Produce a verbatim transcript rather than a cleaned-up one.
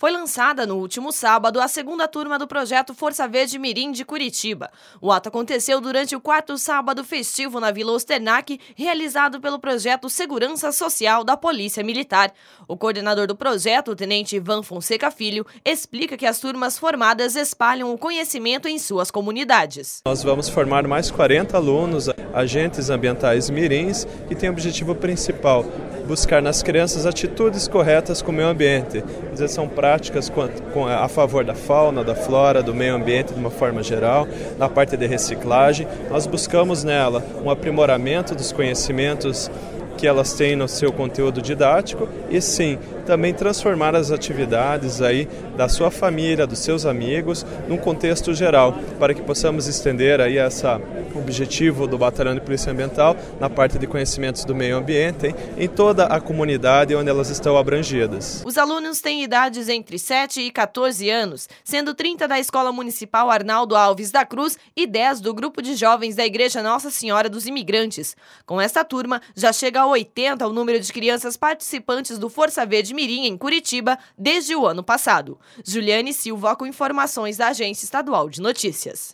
Foi lançada no último sábado a segunda turma do projeto Força Verde Mirim de Curitiba. O ato aconteceu durante o quarto sábado festivo na Vila Osternac, realizado pelo projeto Segurança Social da Polícia Militar. O coordenador do projeto, o tenente Ivan Fonseca Filho, explica que as turmas formadas espalham o conhecimento em suas comunidades. Nós vamos formar mais quarenta alunos, agentes ambientais mirins, que têm o objetivo principal: buscar nas crianças atitudes corretas com o meio ambiente. Quer dizer, são práticas a favor da fauna, da flora, do meio ambiente de uma forma geral, na parte de reciclagem. Nós buscamos nela um aprimoramento dos conhecimentos que elas têm no seu conteúdo didático e sim, também transformar as atividades aí da sua família, dos seus amigos, num contexto geral, para que possamos estender aí esse objetivo do Batalhão de Polícia Ambiental na parte de conhecimentos do meio ambiente hein, em toda a comunidade onde elas estão abrangidas. Os alunos têm idades entre sete e quatorze anos, sendo trinta da Escola Municipal Arnaldo Alves da Cruz e dez do Grupo de Jovens da Igreja Nossa Senhora dos Imigrantes. Com esta turma, já chega a oitenta o número de crianças participantes do Força Verde Mirim em Curitiba desde o ano passado. Juliane Silva com informações da Agência Estadual de Notícias.